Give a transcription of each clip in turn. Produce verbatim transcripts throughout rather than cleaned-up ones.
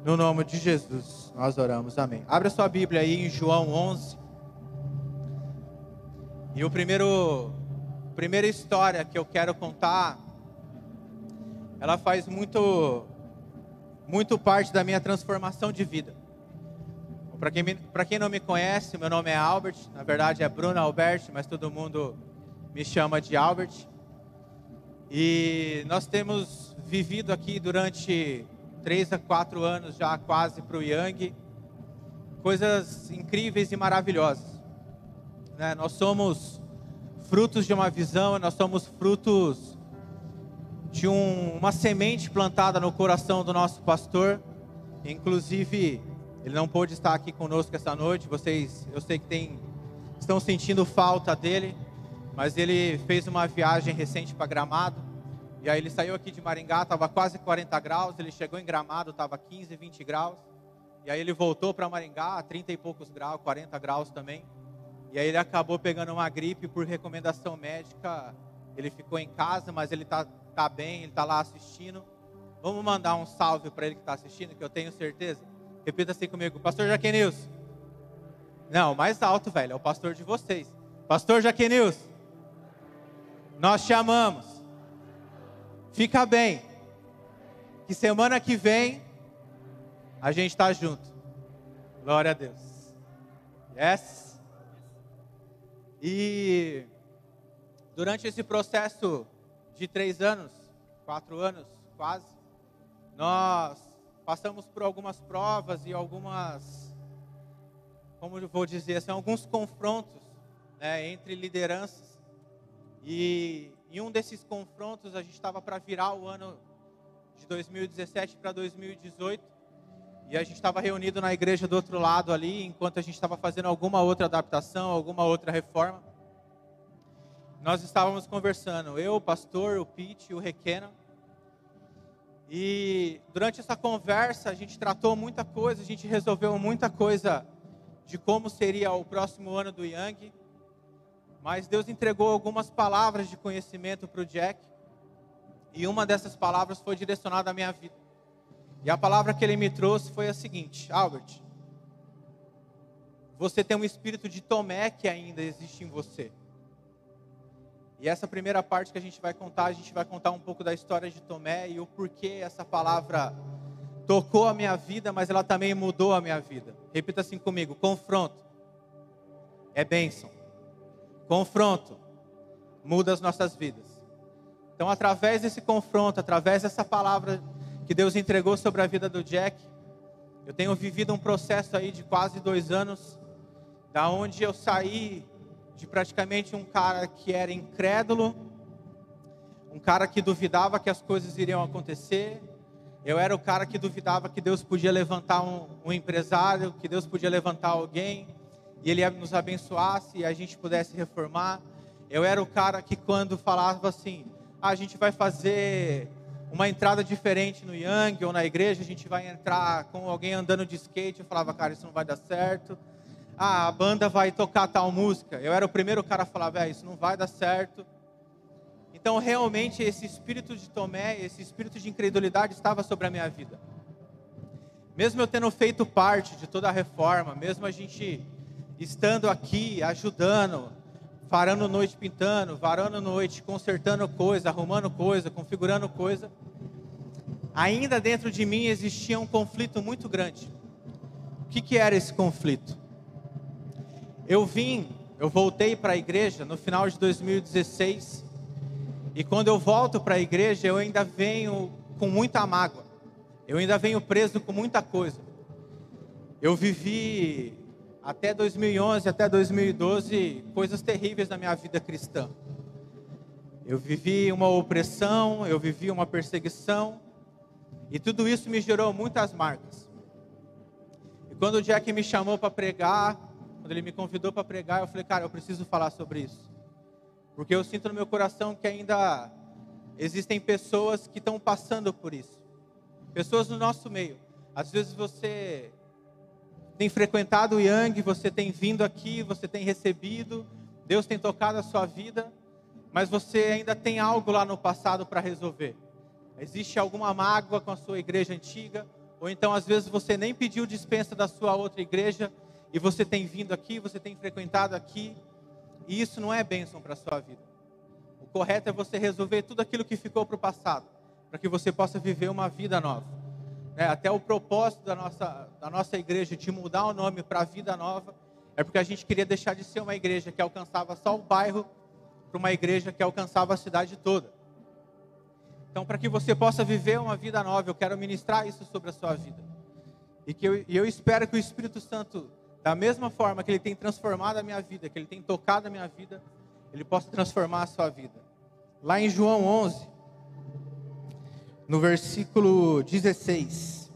No nome de Jesus, nós oramos, amém. Abra sua Bíblia aí em João onze. E o primeiro, a primeira história que eu quero contar, ela faz muito, muito parte da minha transformação de vida. Para quem, para quem não me conhece, meu nome é Albert, na verdade é Bruno Albert, mas todo mundo me chama de Albert. E nós temos vivido aqui durante três a quatro anos já quase para o Yang, coisas incríveis e maravilhosas, né? Nós somos frutos de uma visão, nós somos frutos de um, uma semente plantada no coração do nosso pastor. Inclusive, ele não pôde estar aqui conosco essa noite, vocês, eu sei que tem, estão sentindo falta dele, mas ele fez uma viagem recente para Gramado. E aí ele saiu aqui de Maringá, estava quase quarenta graus, ele chegou em Gramado, estava quinze, vinte graus. E aí ele voltou para Maringá, trinta e poucos graus, quarenta graus também. E aí ele acabou pegando uma gripe por recomendação médica. Ele ficou em casa, mas ele está tá bem, ele está lá assistindo. Vamos mandar um salve para ele que está assistindo, que eu tenho certeza. Repita assim comigo, Pastor Jaquenilson. Não, mais alto, velho, é o pastor de vocês. Pastor Jaquenilson, nós te amamos. Fica bem, que semana que vem a gente está junto. Glória a Deus. Yes. E durante esse processo de três anos, quatro anos quase, nós passamos por algumas provas e algumas, como eu vou dizer assim, alguns confrontos, né, entre lideranças. E em um desses confrontos, a gente estava para virar o ano de dois mil e dezessete para dois mil e dezoito. E a gente estava reunido na igreja do outro lado ali, enquanto a gente estava fazendo alguma outra adaptação, alguma outra reforma. Nós estávamos conversando, eu, o pastor, o Pete e o Requena. E durante essa conversa, a gente tratou muita coisa, a gente resolveu muita coisa de como seria o próximo ano do Yang. Mas Deus entregou algumas palavras de conhecimento para o Jack. E uma dessas palavras foi direcionada à minha vida. E a palavra que ele me trouxe foi a seguinte: Albert, você tem um espírito de Tomé que ainda existe em você. E essa primeira parte que a gente vai contar, a gente vai contar um pouco da história de Tomé e o porquê essa palavra tocou a minha vida, mas ela também mudou a minha vida. Repita assim comigo: confronto é bênção. Confronto muda as nossas vidas. Então, através desse confronto, através dessa palavra que Deus entregou sobre a vida do Jack, eu tenho vivido um processo aí de quase dois anos, da onde eu saí de praticamente um cara que era incrédulo, um cara que duvidava que as coisas iriam acontecer. Eu era o cara que duvidava que Deus podia levantar um, um empresário, que Deus podia levantar alguém, e Ele nos abençoasse e a gente pudesse reformar. Eu era o cara que quando falava assim, ah, a gente vai fazer uma entrada diferente no Yang ou na igreja, a gente vai entrar com alguém andando de skate, eu falava, cara, isso não vai dar certo. Ah, a banda vai tocar tal música. Eu era o primeiro cara a falar, velho, isso não vai dar certo. Então, realmente, esse espírito de Tomé, esse espírito de incredulidade estava sobre a minha vida. Mesmo eu tendo feito parte de toda a reforma, mesmo a gente estando aqui, ajudando, varando noite pintando, varando noite, consertando coisa, arrumando coisa, configurando coisa, ainda dentro de mim existia um conflito muito grande. O que que era esse conflito? Eu vim, eu voltei para a igreja no final de dois mil e dezesseis, e quando eu volto para a igreja, eu ainda venho com muita mágoa, eu ainda venho preso com muita coisa. Eu vivi até dois mil e onze, até dois mil e doze, coisas terríveis na minha vida cristã. Eu vivi uma opressão, eu vivi uma perseguição, e tudo isso me gerou muitas marcas. E quando o Jack me chamou para pregar, quando ele me convidou para pregar, eu falei, cara, eu preciso falar sobre isso. Porque eu sinto no meu coração que ainda existem pessoas que estão passando por isso. Pessoas no nosso meio. Às vezes você tem frequentado o Yang, você tem vindo aqui, você tem recebido, Deus tem tocado a sua vida, mas você ainda tem algo lá no passado para resolver. Existe alguma mágoa com a sua igreja antiga, Ou então, às vezes, você nem pediu dispensa da sua outra igreja e você tem vindo aqui, você tem frequentado aqui, e isso não é bênção para a sua vida. O correto é você resolver tudo aquilo que ficou para o passado, para que você possa viver uma vida nova. É, até o propósito da nossa, da nossa igreja de mudar o nome para a Vida Nova é porque a gente queria deixar de ser uma igreja que alcançava só o bairro para uma igreja que alcançava a cidade toda. Então, para que você possa viver uma vida nova, eu quero ministrar isso sobre a sua vida. E, que eu, e eu espero que o Espírito Santo, da mesma forma que Ele tem transformado a minha vida, que Ele tem tocado a minha vida, Ele possa transformar a sua vida. Lá em João onze, no versículo dezesseis.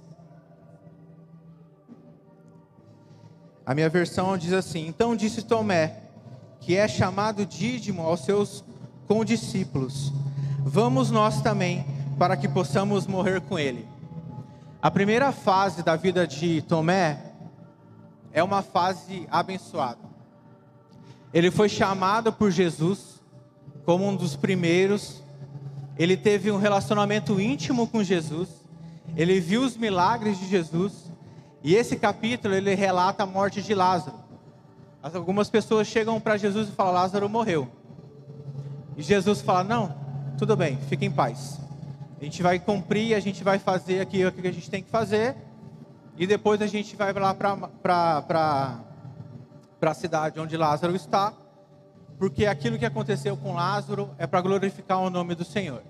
A minha versão diz assim: então disse Tomé, que é chamado Dídimo, aos seus condiscípulos: vamos nós também, para que possamos morrer com ele. A primeira fase da vida de Tomé é uma fase abençoada. Ele foi chamado por Jesus como um dos primeiros. Ele teve um relacionamento íntimo com Jesus. Ele viu os milagres de Jesus. E esse capítulo, ele relata a morte de Lázaro. Algumas pessoas chegam para Jesus e falam: Lázaro morreu. E Jesus fala: não, tudo bem, fique em paz. A gente vai cumprir, a gente vai fazer aqui o que a gente tem que fazer. E depois a gente vai lá para a cidade onde Lázaro está. Porque aquilo que aconteceu com Lázaro é para glorificar o nome do Senhor.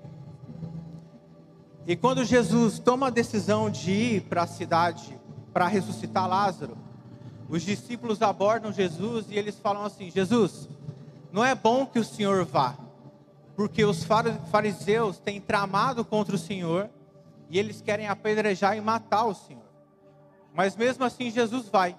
E quando Jesus toma a decisão de ir para a cidade para ressuscitar Lázaro, os discípulos abordam Jesus e eles falam assim: Jesus, não é bom que o Senhor vá, porque os fariseus têm tramado contra o Senhor e eles querem apedrejar e matar o Senhor. Mas mesmo assim Jesus vai.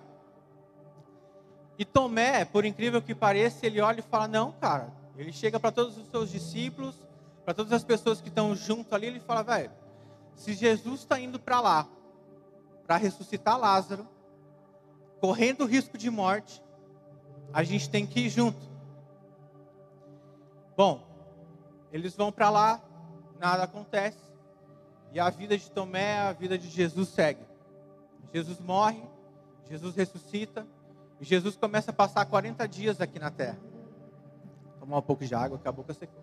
E Tomé, por incrível que pareça, ele olha e fala: não, cara. Ele chega para todos os seus discípulos, para todas as pessoas que estão junto ali, ele fala: velho, se Jesus está indo para lá, para ressuscitar Lázaro, correndo o risco de morte, a gente tem que ir junto. Bom, eles vão para lá, nada acontece, e a vida de Tomé, a vida de Jesus segue. Jesus morre, Jesus ressuscita, e Jesus começa a passar quarenta dias aqui na terra. Vou tomar um pouco de água, que a boca secou.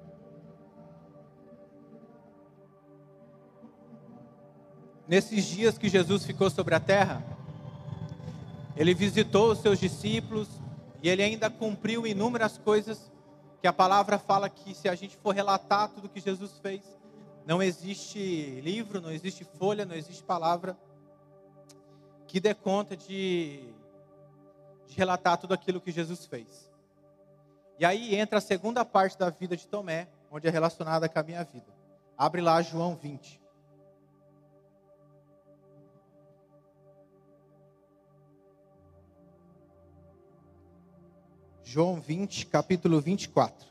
Nesses dias que Jesus ficou sobre a terra, Ele visitou os seus discípulos, e Ele ainda cumpriu inúmeras coisas, que a palavra fala que se a gente for relatar tudo que Jesus fez, não existe livro, não existe folha, não existe palavra que dê conta de... de relatar tudo aquilo que Jesus fez. E aí entra a segunda parte da vida de Tomé, onde é relacionada com a minha vida. Abre lá João vinte. João vinte, capítulo vinte e quatro.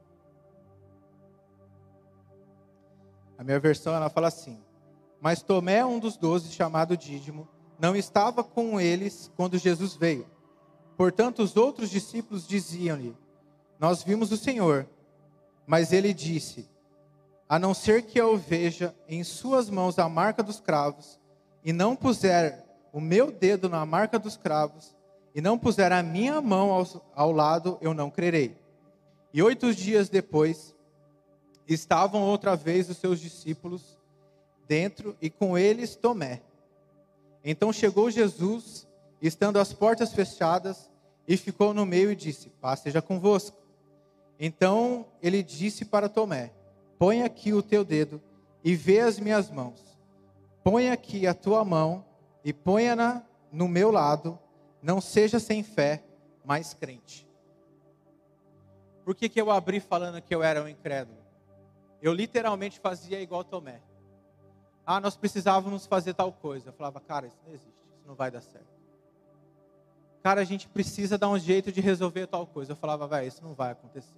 A minha versão, ela fala assim: mas Tomé, um dos doze, chamado Dídimo, não estava com eles quando Jesus veio. Portanto, os outros discípulos diziam-lhe: nós vimos o Senhor. Mas ele disse: a não ser que eu veja em suas mãos a marca dos cravos, e não puser o meu dedo na marca dos cravos, e não puser a minha mão ao, ao lado, eu não crerei. E oito dias depois, estavam outra vez os seus discípulos dentro, e com eles Tomé. Então chegou Jesus, estando as portas fechadas, e ficou no meio e disse: paz seja convosco. Então ele disse para Tomé: põe aqui o teu dedo e vê as minhas mãos. Põe aqui a tua mão e ponha-na no meu lado. Não seja sem fé, mas crente. Por que que eu abri falando que eu era um incrédulo? Eu literalmente fazia igual Tomé. Ah, nós precisávamos fazer tal coisa. Eu falava: cara, isso não existe, isso não vai dar certo. Cara, a gente precisa dar um jeito de resolver tal coisa. Eu falava: velho, isso não vai acontecer.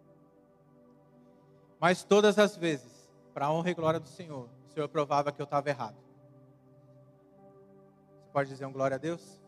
Mas todas as vezes, para a honra e glória do Senhor, o Senhor provava que eu estava errado. Você pode dizer um glória a Deus?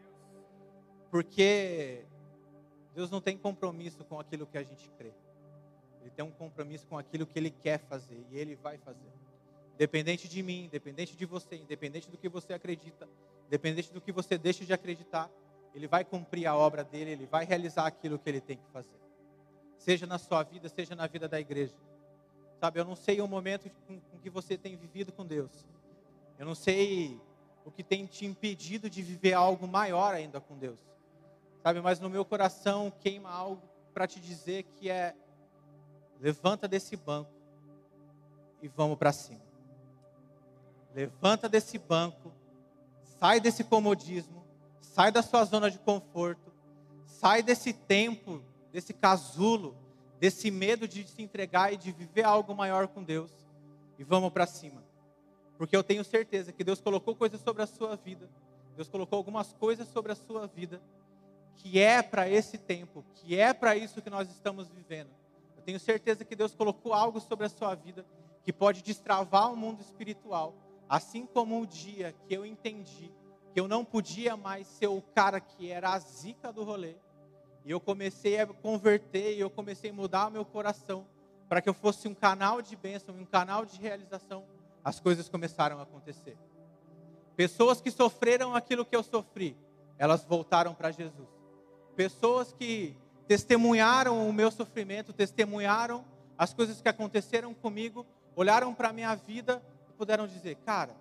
Porque Deus não tem compromisso com aquilo que a gente crê. Ele tem um compromisso com aquilo que Ele quer fazer, e Ele vai fazer. Independente de mim, independente de você, independente do que você acredita, independente do que você deixa de acreditar, Ele vai cumprir a obra dele, Ele vai realizar aquilo que Ele tem que fazer. Seja na sua vida, seja na vida da igreja. Sabe, eu não sei o momento com, com que você tem vivido com Deus. Eu não sei o que tem te impedido de viver algo maior ainda com Deus. Sabe, mas no meu coração queima algo para te dizer que é: levanta desse banco e vamos para cima. Levanta desse banco, sai desse comodismo, sai da sua zona de conforto, sai desse tempo, desse casulo, desse medo de se entregar e de viver algo maior com Deus, e vamos para cima. Porque eu tenho certeza que Deus colocou coisas sobre a sua vida, Deus colocou algumas coisas sobre a sua vida, que é para esse tempo, que é para isso que nós estamos vivendo. Eu tenho certeza que Deus colocou algo sobre a sua vida, que pode destravar o mundo espiritual, assim como o dia que eu entendi que eu não podia mais ser o cara que era a zica do rolê, e eu comecei a converter, e eu comecei a mudar o meu coração, para que eu fosse um canal de bênção, um canal de realização, as coisas começaram a acontecer. Pessoas que sofreram aquilo que eu sofri, elas voltaram para Jesus. Pessoas que testemunharam o meu sofrimento, testemunharam as coisas que aconteceram comigo, olharam para a minha vida e puderam dizer: cara,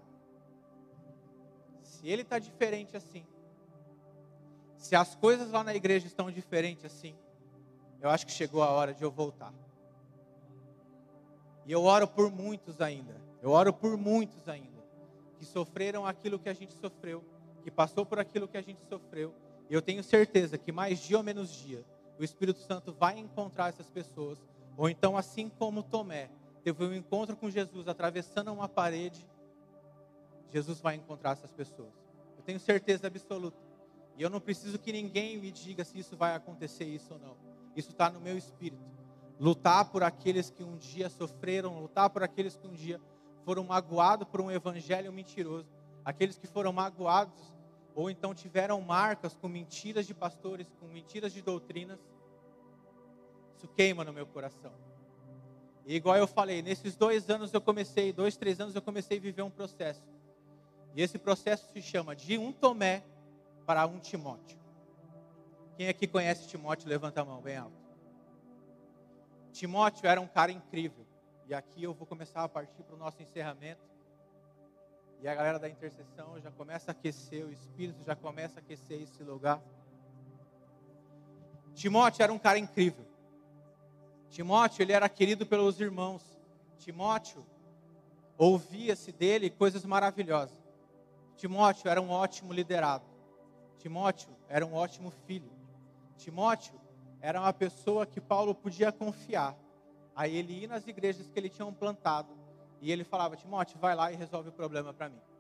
se ele está diferente assim, se as coisas lá na igreja estão diferentes assim, eu acho que chegou a hora de eu voltar. E eu oro por muitos ainda, eu oro por muitos ainda, que sofreram aquilo que a gente sofreu, que passou por aquilo que a gente sofreu, e eu tenho certeza que mais dia ou menos dia, o Espírito Santo vai encontrar essas pessoas, ou então assim como Tomé teve um encontro com Jesus atravessando uma parede, Jesus vai encontrar essas pessoas. Eu tenho certeza absoluta. E eu não preciso que ninguém me diga se isso vai acontecer, isso ou não. Isso está no meu espírito. Lutar por aqueles que um dia sofreram, lutar por aqueles que um dia foram magoados por um evangelho mentiroso, aqueles que foram magoados ou então tiveram marcas com mentiras de pastores, com mentiras de doutrinas. Isso queima no meu coração. E igual eu falei, nesses dois anos eu comecei, dois, três anos eu comecei a viver um processo. E esse processo se chama de um Tomé para um Timóteo. Quem aqui conhece Timóteo, levanta a mão bem alto. Timóteo era um cara incrível. E aqui eu vou começar a partir para o nosso encerramento. E a galera da intercessão já começa a aquecer, o Espírito já começa a aquecer esse lugar. Timóteo era um cara incrível. Timóteo, ele era querido pelos irmãos. Timóteo, ouvia-se dele coisas maravilhosas. Timóteo era um ótimo liderado. Timóteo era um ótimo filho. Timóteo era uma pessoa que Paulo podia confiar. Aí ele ia nas igrejas que ele tinha plantado e ele falava: Timóteo, vai lá e resolve o problema para mim.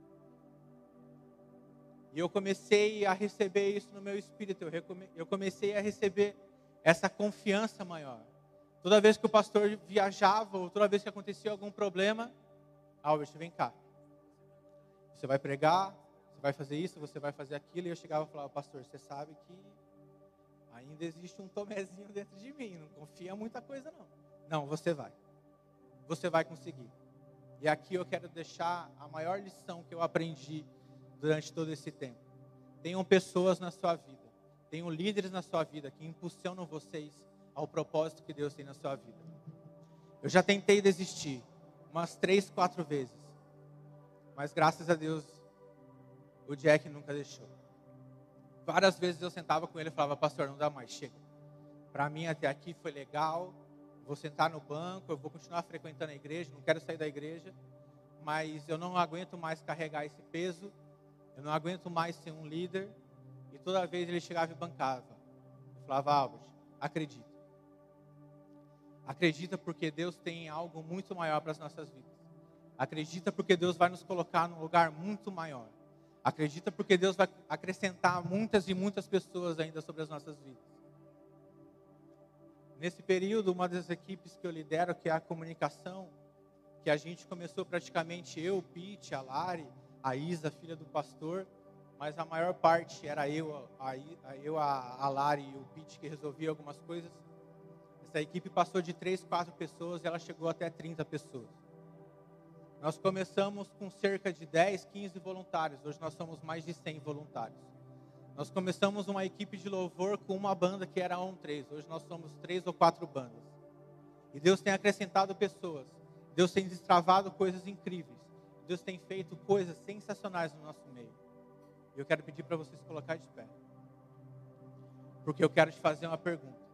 E eu comecei a receber isso no meu espírito. Eu, recome... eu comecei a receber essa confiança maior. Toda vez que o pastor viajava ou toda vez que acontecia algum problema, Albert, vem cá. Você vai pregar, você vai fazer isso, você vai fazer aquilo. E eu chegava e falava: pastor, você sabe que ainda existe um Tomézinho dentro de mim. Não confia em muita coisa não. Não, você vai. Você vai conseguir. E aqui eu quero deixar a maior lição que eu aprendi durante todo esse tempo. Tenham pessoas na sua vida, tenham líderes na sua vida que impulsionam vocês ao propósito que Deus tem na sua vida. Eu já tentei desistir umas três, quatro vezes. Mas graças a Deus, o Jack nunca deixou. Várias vezes eu sentava com ele e falava: pastor, não dá mais, chega. Para mim até aqui foi legal, vou sentar no banco, eu vou continuar frequentando a igreja, não quero sair da igreja, mas eu não aguento mais carregar esse peso, eu não aguento mais ser um líder. E toda vez ele chegava e bancava. Eu falava: Albert, acredita. Acredita porque Deus tem algo muito maior para as nossas vidas. Acredita porque Deus vai nos colocar num lugar muito maior. Acredita porque Deus vai acrescentar muitas e muitas pessoas ainda sobre as nossas vidas. Nesse período, uma das equipes que eu lidero, que é a comunicação, que a gente começou praticamente eu, o Pete, a Lari, a Isa, filha do pastor, mas a maior parte era eu, a, a, eu, a, a Lari e o Pete que resolvia algumas coisas. Essa equipe passou de três, quatro pessoas e ela chegou até trinta pessoas. Nós começamos com cerca de dez, quinze voluntários. Hoje nós somos mais de cem voluntários. Nós começamos uma equipe de louvor com uma banda que era um três. Hoje nós somos três ou quatro bandas. E Deus tem acrescentado pessoas. Deus tem destravado coisas incríveis. Deus tem feito coisas sensacionais no nosso meio. E eu quero pedir para vocês colocar de pé. Porque eu quero te fazer uma pergunta.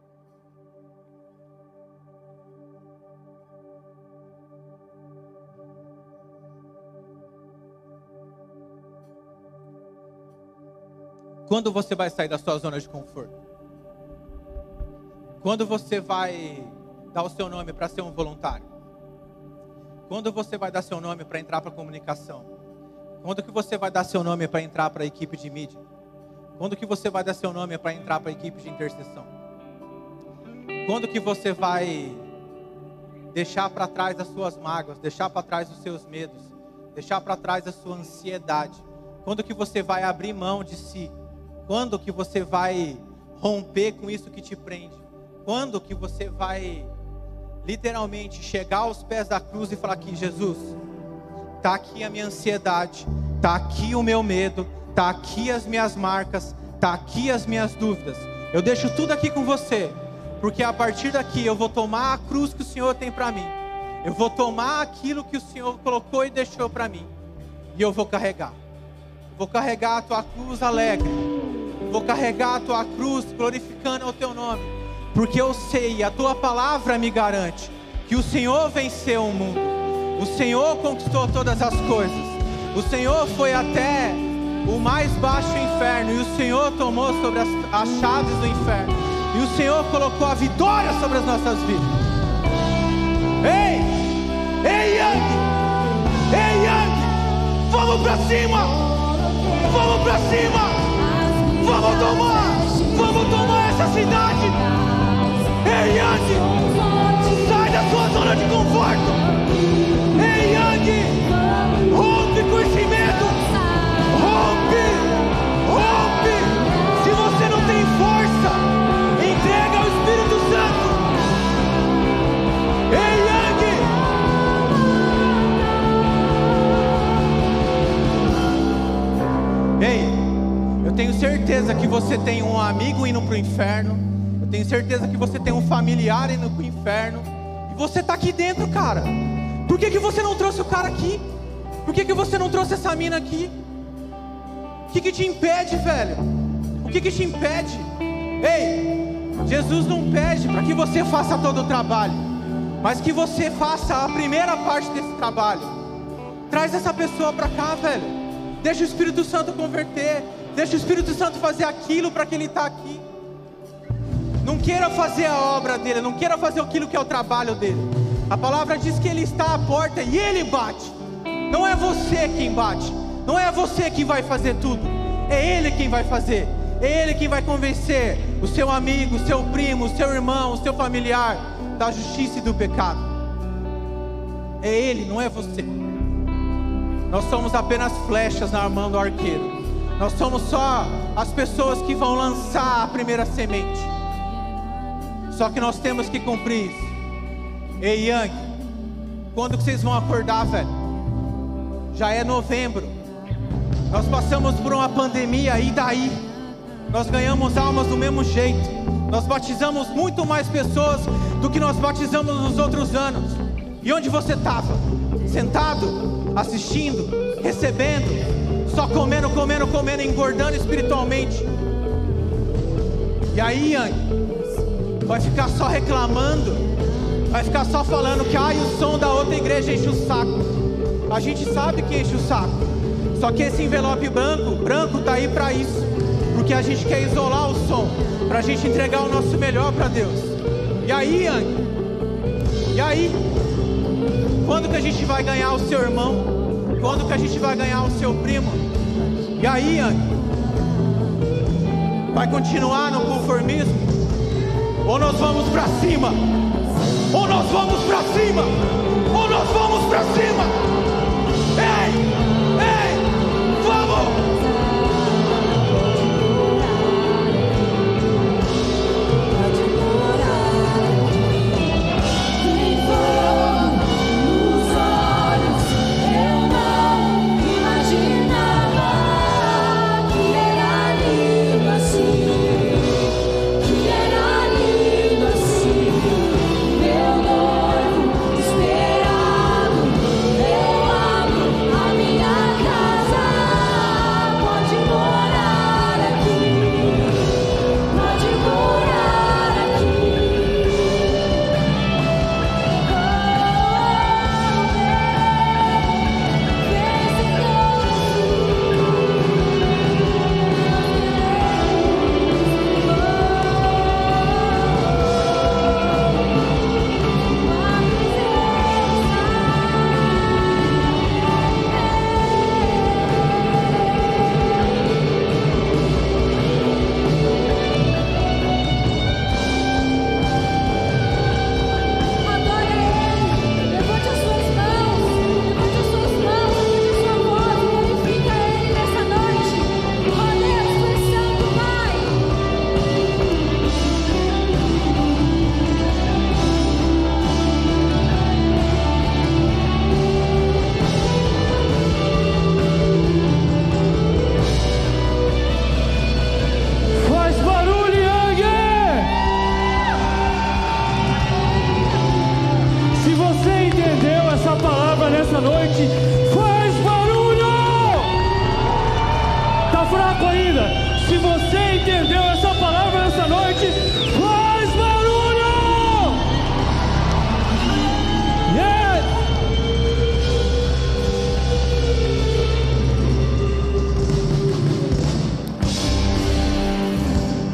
Quando você vai sair da sua zona de conforto? Quando você vai dar o seu nome para ser um voluntário? Quando você vai dar seu nome para entrar para a comunicação? Quando que você vai dar seu nome para entrar para a equipe de mídia? Quando que você vai dar seu nome para entrar para a equipe de intercessão? Quando que você vai deixar para trás as suas mágoas, deixar para trás os seus medos, deixar para trás a sua ansiedade? Quando que você vai abrir mão de si? Quando que você vai romper com isso que te prende? Quando que você vai literalmente chegar aos pés da cruz e falar aqui, Jesus, está aqui a minha ansiedade, está aqui o meu medo, está aqui as minhas marcas, está aqui as minhas dúvidas. Eu deixo tudo aqui com você, porque a partir daqui eu vou tomar a cruz que o Senhor tem para mim. Eu vou tomar aquilo que o Senhor colocou e deixou para mim. E eu vou carregar. Vou carregar a tua cruz alegre. Vou carregar a tua cruz glorificando o teu nome. Porque eu sei, a tua palavra me garante que o Senhor venceu o mundo. O Senhor conquistou todas as coisas. O Senhor foi até o mais baixo inferno. E o Senhor tomou sobre as, as chaves do inferno. E o Senhor colocou a vitória sobre as nossas vidas. Ei! Ei, Yang! Ei, Yang! Vamos pra cima! Vamos pra cima! Vamos tomar! Vamos tomar essa cidade! Ei, Yang! Sai da sua zona de conforto! Ei, Yang! Rompe com esse medo! Rompe! Rompe! Se você não tem força, entrega ao Espírito Santo! Ei, Yang! Ei! Eu tenho certeza que você tem um amigo indo para o inferno. Eu tenho certeza que você tem um familiar indo para o inferno. E você está aqui dentro, cara. Por que que você não trouxe o cara aqui? Por que que você não trouxe essa mina aqui? O que que te impede, velho? O que que te impede? Ei, Jesus não pede para que você faça todo o trabalho, mas que você faça a primeira parte desse trabalho. Traz essa pessoa para cá, velho. Deixa o Espírito Santo converter. Deixa o Espírito Santo fazer aquilo para que ele está aqui. Não queira fazer a obra dele, não queira fazer aquilo que é o trabalho dele. A palavra diz que ele está à porta e ele bate. Não é você quem bate, não é você quem vai fazer tudo. É ele quem vai fazer. É ele quem vai convencer o seu amigo, o seu primo, o seu irmão, o seu familiar da justiça e do pecado. É ele, não é você. Nós somos apenas flechas na mão do arqueiro. Nós somos só as pessoas que vão lançar a primeira semente. Só que nós temos que cumprir isso. Ei, Yang, quando que vocês vão acordar, velho? Já é novembro. Nós passamos por uma pandemia, e daí? Nós ganhamos almas do mesmo jeito. Nós batizamos muito mais pessoas do que nós batizamos nos outros anos. E onde você estava? Sentado? Assistindo? Recebendo? Só comendo, comendo, comendo, engordando espiritualmente. E aí, Yang, vai ficar só reclamando, vai ficar só falando que ai, o som da outra igreja enche o saco. A gente sabe que enche o saco. Só que esse envelope branco, branco tá aí para isso. Porque a gente quer isolar o som, pra gente entregar o nosso melhor para Deus. E aí, Yang? E aí? Quando que a gente vai ganhar o seu irmão? Quando que a gente vai ganhar o seu primo? E aí, Yang? Vai continuar no conformismo? Ou nós vamos pra cima? Ou nós vamos pra cima? Ou nós vamos pra cima? Ei! Ei! Vamos! essa palavra nessa noite? Faz barulho! Tá fraco ainda? Se você entendeu essa